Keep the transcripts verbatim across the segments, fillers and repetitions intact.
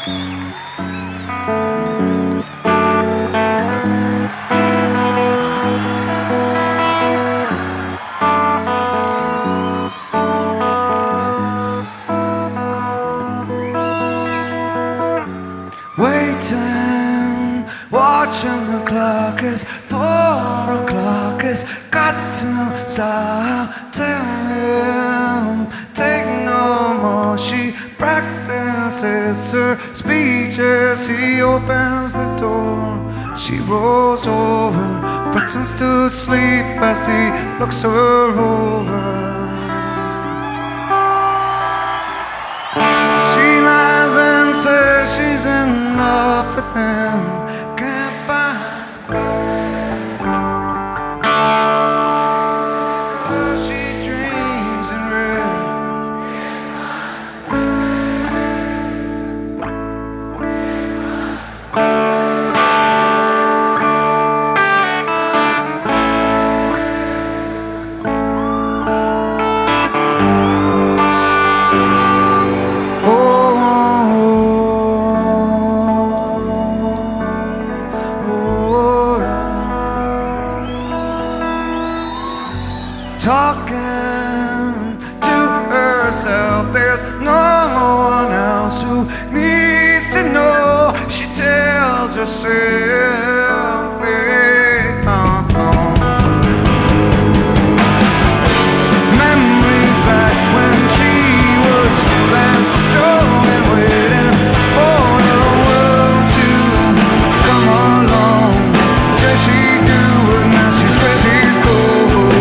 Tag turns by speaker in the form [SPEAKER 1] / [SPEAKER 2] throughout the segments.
[SPEAKER 1] Waiting, watching the clock as four o'clock has got to stop. Tell him, take no more. She practices her speech as he opens the door. She rolls over, pretends to sleep as he looks her over. Says she's in love with him, can't find all she dreams in red. Talking to herself, there's no one else who needs to know. She tells herself, hey, uh, uh. Memories back when she was last strong and waiting for the world to come along. Says she'd do it, now she swears he's cold.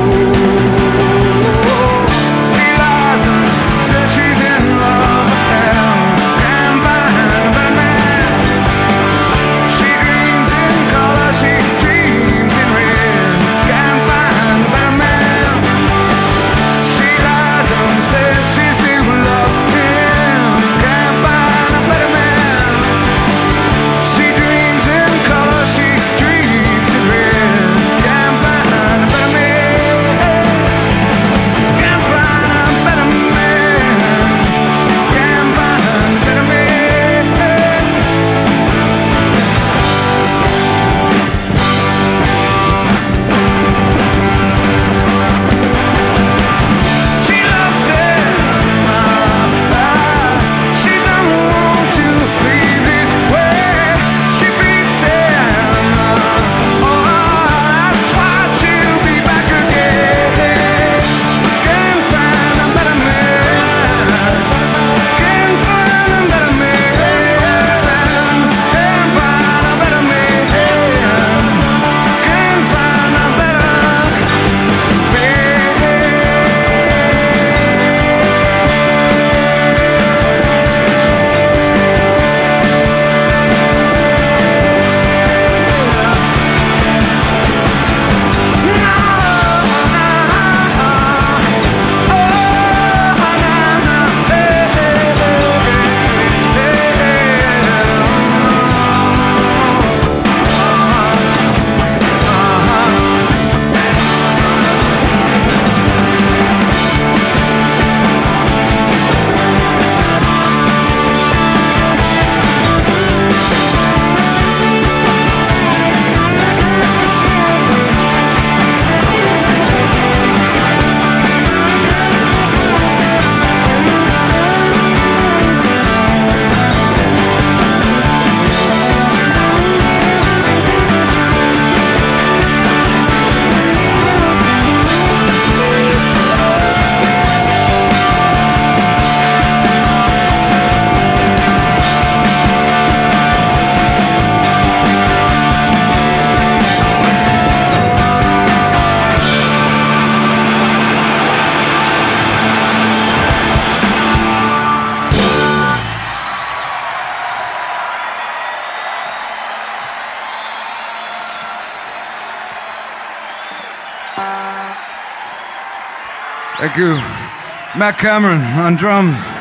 [SPEAKER 2] Thank you. Matt Cameron on drums.